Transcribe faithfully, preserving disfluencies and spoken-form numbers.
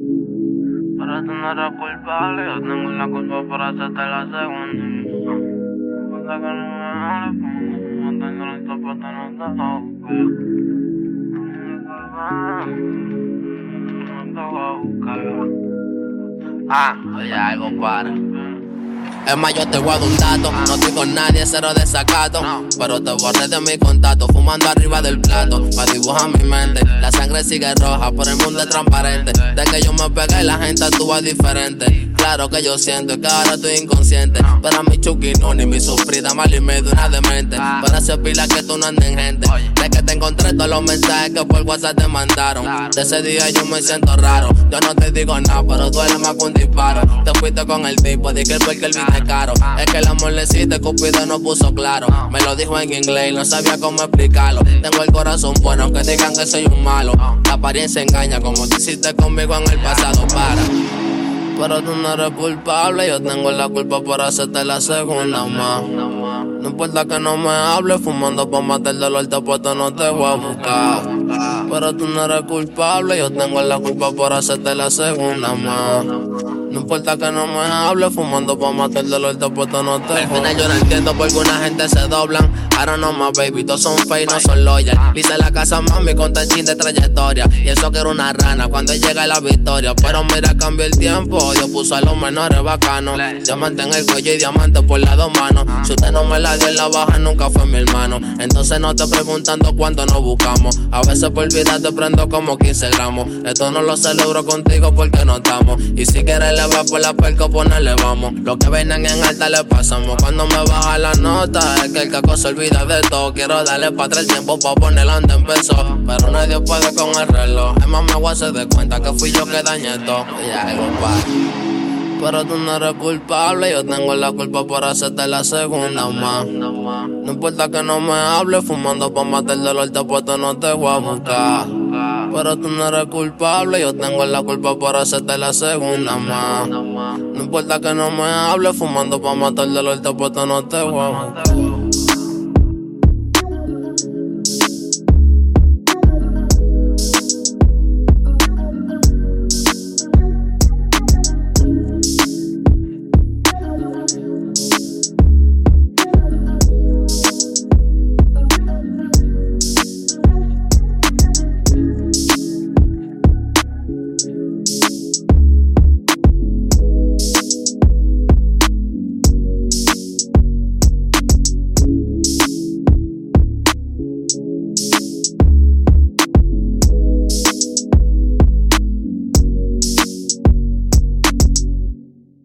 Pero tú no eres culpable, yo tengo la culpa por hacerte la segunda. Pasa que no me hables, no tengo los zapatos, no te voy a buscar. No te voy a buscar. Ah, oye algo para. Es más, yo te guardo un dato. No estoy con nadie, cero desacato. Pero te borré de mi contacto, fumando arriba del plato. Me dibuja mi mente, la sangre sigue roja, pero el mundo es transparente. De que yo me pegué, la gente actúa diferente. Claro que yo siento que ahora estoy inconsciente. Pero a mi chuki no, ni mi sufrida mal y me de una demente. Pero hace pila que tú no andes en gente. De que te encontré todos los mensajes que por WhatsApp te mandaron. De ese día yo me siento raro. Yo no te digo nada, pero duele más que un disparo. Te fuiste con el tipo, di que porque el beat es caro. Es que el amor le hiciste, Cupido no puso claro. Me lo dijo en inglés y no sabía cómo explicarlo. Tengo el corazón bueno, aunque digan que soy un malo. La apariencia engaña, como tú hiciste conmigo en el pasado, para. Pero tú no eres culpable, yo tengo la culpa por hacerte la segunda más. No importa que no me hables, fumando pa' matar el dolor, te puesto no te voy a buscar. Pero tú no eres culpable, yo tengo la culpa por hacerte la segunda más. No importa que no me hables, fumando pa' matar el dolor, te puesto no te voy a buscar. Al final yo no entiendo por qué una gente se doblan. I don't know my baby, todos son fake, no son loyal. Hice la casa mami con tan chin de trayectoria. Y eso que era una rana cuando llega la victoria. Pero mira, cambió el tiempo, Dios puso a los menores bacanos. Diamante en el cuello y diamante por las dos manos. Si usted no me la dio en la baja, nunca fue mi hermano. Entonces no te preguntando cuándo nos buscamos. A veces por vida te prendo como quince gramos. Esto no lo celebro contigo porque no estamos. Y si quieres le va por la perco, ponerle vamos. Lo que vengan en alta le pasamos. Cuando me baja la nota, es que el caco se olvida de todo. Quiero darle para atrás el tiempo pa' ponerla donde empezó. Pero nadie puede con el reloj. Es más, me voy a hacer de cuenta que fui yo que dañé todo. Ya algo para. Pero tú no eres culpable, yo tengo la culpa por hacerte la segunda más. No importa que no me hables, fumando pa' matar el dolor, te puesto no te voy a buscar. Pero tú no eres culpable, yo tengo la culpa por hacerte la segunda más. No importa que no me hables, fumando pa' matar el dolor, te puesto no te voy a buscar.